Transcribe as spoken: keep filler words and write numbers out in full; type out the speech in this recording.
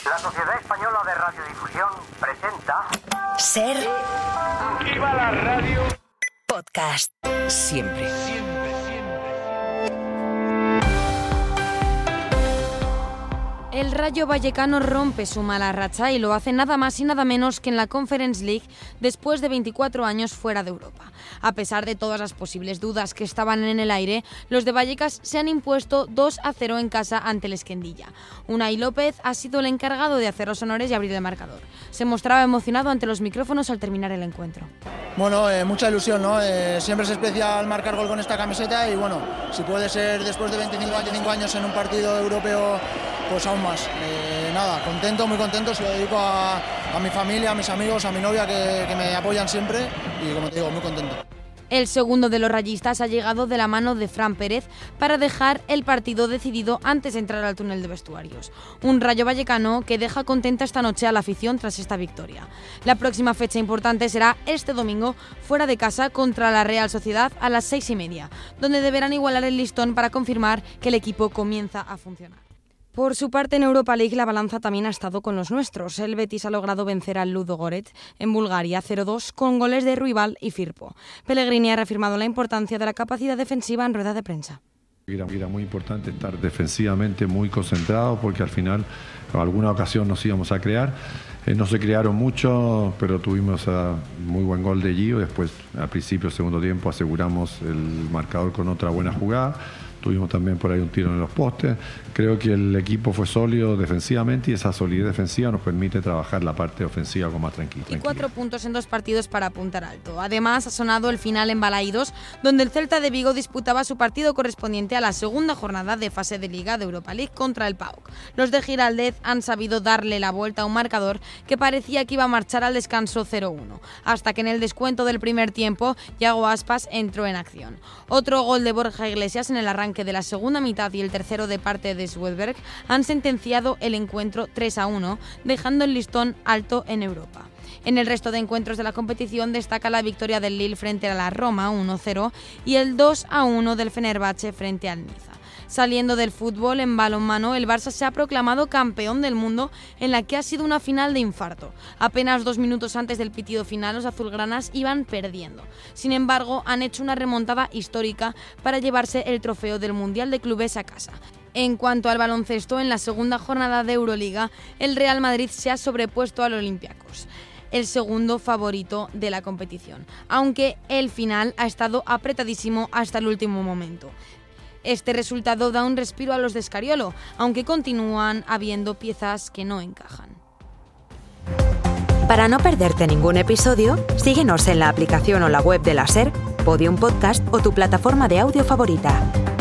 La Sociedad Española de Radiodifusión presenta... Ser... ¡Viva la radio! Podcast. Siempre. Siempre, siempre. El Rayo Vallecano rompe su mala racha y lo hace nada más y nada menos que en la Conference League después de veinticuatro años fuera de Europa. A pesar de todas las posibles dudas que estaban en el aire, los de Vallecas se han impuesto dos a cero en casa ante el Esquendilla. Unai López ha sido el encargado de hacer los honores y abrir el marcador. Se mostraba emocionado ante los micrófonos al terminar el encuentro. Bueno, eh, mucha ilusión, ¿no? Eh, siempre es especial marcar gol con esta camiseta y bueno, si puede ser después de veinticinco años en un partido europeo, pues aún más. Eh, nada, contento, muy contento, se lo dedico a, a mi familia, a mis amigos, a mi novia que, que me apoyan siempre y como te digo, muy contento. El segundo de los rayistas ha llegado de la mano de Fran Pérez para dejar el partido decidido antes de entrar al túnel de vestuarios. Un Rayo Vallecano que deja contenta esta noche a la afición tras esta victoria. La próxima fecha importante será este domingo fuera de casa contra la Real Sociedad a las seis y media, donde deberán igualar el listón para confirmar que el equipo comienza a funcionar. Por su parte, en Europa League la balanza también ha estado con los nuestros. El Betis ha logrado vencer al Ludogorets en Bulgaria cero dos con goles de Ruibal y Firpo. Pellegrini ha reafirmado la importancia de la capacidad defensiva en rueda de prensa. Era, era muy importante estar defensivamente muy concentrados porque al final en alguna ocasión nos íbamos a crear. Eh, no se crearon mucho, pero tuvimos uh, muy buen gol de Gio. Después, al principio, segundo tiempo, aseguramos el marcador con otra buena jugada. Tuvimos también por ahí un tiro en los postes. Creo que el equipo fue sólido defensivamente y esa solidez defensiva nos permite trabajar la parte ofensiva con más tranquilidad. Y cuatro puntos en dos partidos para apuntar alto. Además, ha sonado el final en Balaídos, donde el Celta de Vigo disputaba su partido correspondiente a la segunda jornada de fase de Liga de Europa League contra el P A O K. Los de Giraldez han sabido darle la vuelta a un marcador que parecía que iba a marchar al descanso cero uno, hasta que en el descuento del primer tiempo, Yago Aspas entró en acción. Otro gol de Borja Iglesias en el arranque de la segunda mitad y el tercero de parte de Swedberg han sentenciado el encuentro tres a uno, dejando el listón alto en Europa. En el resto de encuentros de la competición destaca la victoria del Lille frente a la Roma uno cero y el dos a uno del Fenerbahce frente al Niza. Saliendo del fútbol, en balonmano, el Barça se ha proclamado campeón del mundo en la que ha sido una final de infarto. Apenas dos minutos antes del pitido final, los azulgranas iban perdiendo. Sin embargo, han hecho una remontada histórica para llevarse el trofeo del Mundial de Clubes a casa. En cuanto al baloncesto, en la segunda jornada de Euroliga, el Real Madrid se ha sobrepuesto al Olympiacos, el segundo favorito de la competición, aunque el final ha estado apretadísimo hasta el último momento. Este resultado da un respiro a los de Scariolo, aunque continúan habiendo piezas que no encajan. Para no perderte ningún episodio, síguenos en la aplicación o la web de la SER, Podium Podcast o tu plataforma de audio favorita.